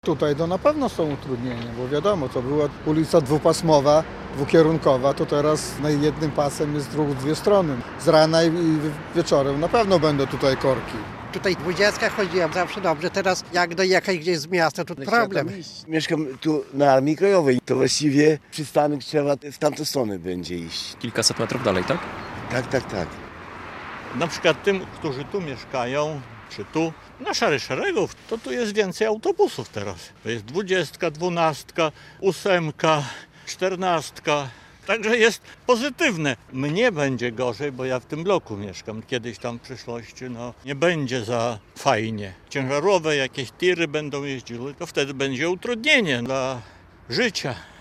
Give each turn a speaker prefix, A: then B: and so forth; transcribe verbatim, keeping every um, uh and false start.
A: Tutaj to na pewno są utrudnienia, bo wiadomo, to była ulica dwupasmowa, dwukierunkowa, to teraz na jednym pasem jest dru- dwie strony. Z rana i wieczorem na pewno będą tutaj korki.
B: Tutaj dwudziestka chodziłem zawsze dobrze, teraz jak dojechać gdzieś z miasta, to problem.
C: Mieszkam tu na Armii Krajowej, to właściwie przystanek trzeba w tamtą stronę będzie iść.
D: Kilkaset metrów dalej, tak?
C: Tak, tak, tak.
E: Na przykład tym, którzy tu mieszkają, czy tu, na Szary Szeregów, to tu jest więcej autobusów teraz. To jest dwudziestka, dwunastka, ósemka, czternastka. Także jest pozytywne. Mnie będzie gorzej, bo ja w tym bloku mieszkam. Kiedyś tam w przyszłości no, nie będzie za fajnie. Ciężarowe jakieś tiry będą jeździły, to wtedy będzie utrudnienie dla życia.